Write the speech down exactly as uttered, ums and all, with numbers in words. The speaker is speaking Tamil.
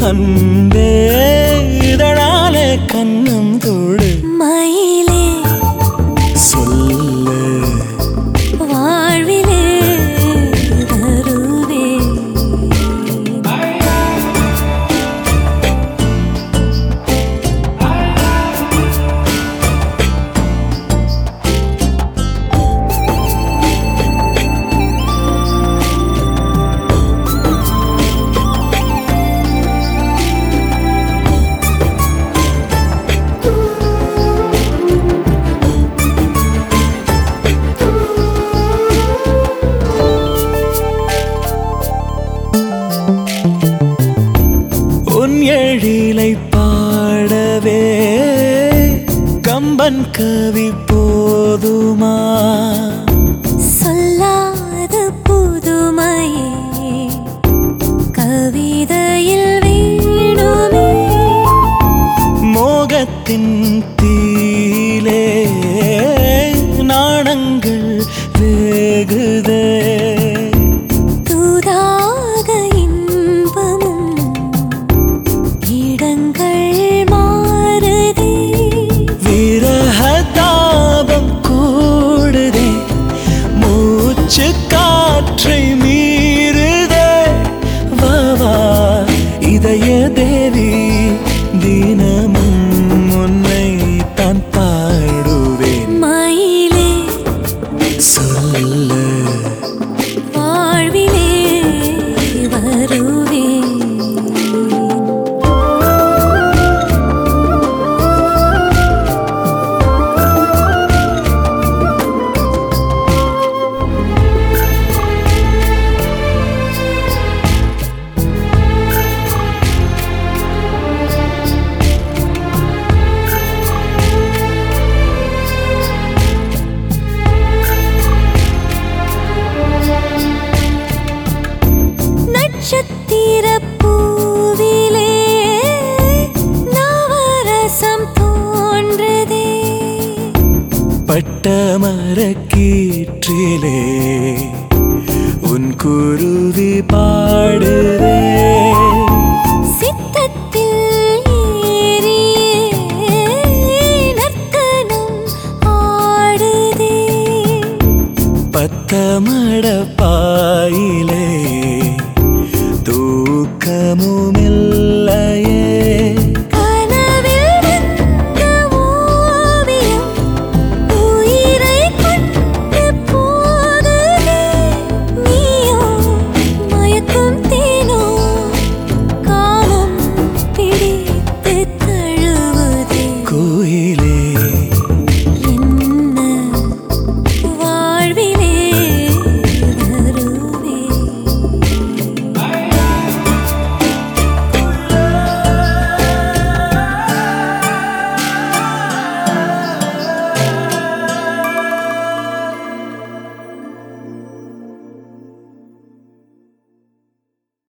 அன்பே இதழாலே கண்ணம் தொடு மயிலே சொல்லு வாழ்விலே வருவே உன் எழிலை பாடவே கம்பன் கவி போதுமா சொல்லாத புதுமையே கவிதையில் வேணுமே மோகத்தின் தீலே நாணங்கள் வேகுதே தூதாக இன்பமும் இடங்கள் மாறுதே விரக தாபம் கூடுதே மூச்சு காற்றை மீறுதே வாவா இதய தேவி தினமும் உன்னை தான் பாடுவேன் மயிலே சொல்லு வாழ்விலே வருவே நட்சத்திர பூவிலே நவரசம் தோன்றுதே பட்ட மரக்கீற்றிலே உன் குருவி பாடுதே சித்தத்தில் ஏறியே நர்த்தனம் ஆடுதே பத்தமட பாயிலே